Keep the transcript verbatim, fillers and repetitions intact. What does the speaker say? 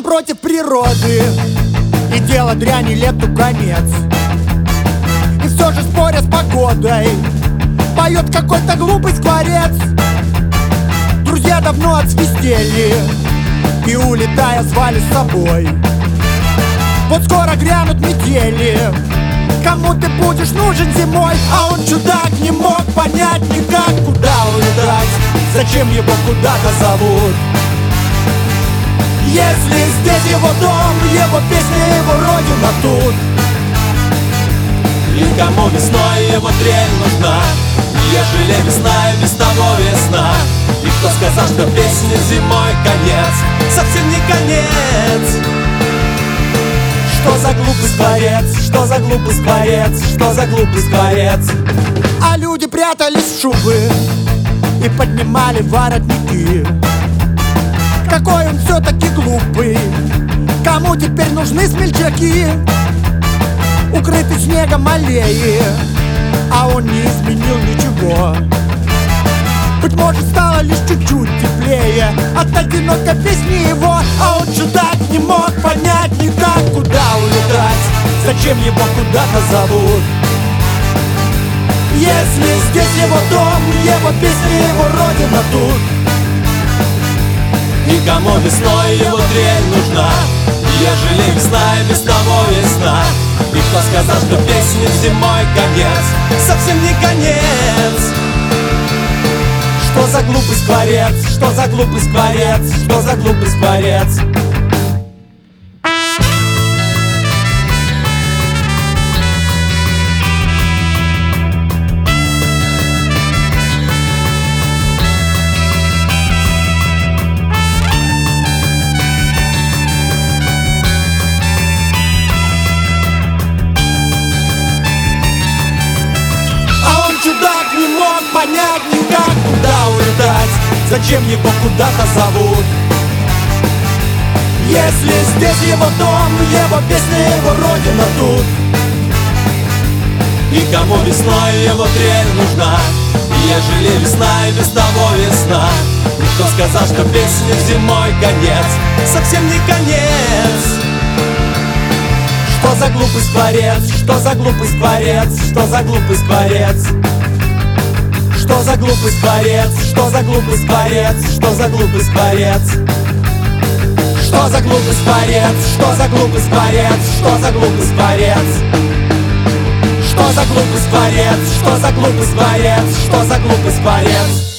против природы, и дело дряни лету конец. И все же, споря с погодой, поет какой-то глупый скворец. Друзья давно отсвистели и, улетая, звали с собой. Вот скоро грянут метели, кому ты будешь нужен зимой? А он, чудак, не мог понять никак, куда улетать, зачем его куда-то зовут. Если здесь его дом, его песня, его родина тут. И кому весной его трель нужна, ежели весна и без того весна. И кто сказал, что песня зимой конец, совсем не конец. Что за глупый скворец, что за глупый скворец, что за глупый скворец. А люди прятались в шубы и поднимали воротники. Какой он все-таки глупый, кому теперь нужны смельчаки? Укрытый снегом аллеи, а он не изменил ничего. Быть может, стало лишь чуть-чуть теплее от одинокой песни его. А он, чудак, не мог понять никак, куда улетать, зачем его куда-то зовут. Если здесь его дом, его песня, его родина тут. И кому весной его трель нужна, ежели весна и без того весна. И кто сказал, что песня зимой конец, совсем не конец. Что за глупый скворец, что за глупый скворец, что за глупый скворец. Чудак не мог понять никак, куда улетать, зачем его куда-то зовут. Если здесь его дом, его песня, его родина тут. И кому весной его трель нужна, ежели весна и без того весна. И кто сказал, что песня зимой конец, совсем не конец. Что за глупый скворец, что за глупый скворец, что за глупый скворец. Что за глупый скворец, что за глупый скворец, что за глупый скворец. Что за глупый скворец, что за глупый скворец, что за глупый скворец. Что за глупый скворец, что за глупый скворец, что за глупый скворец.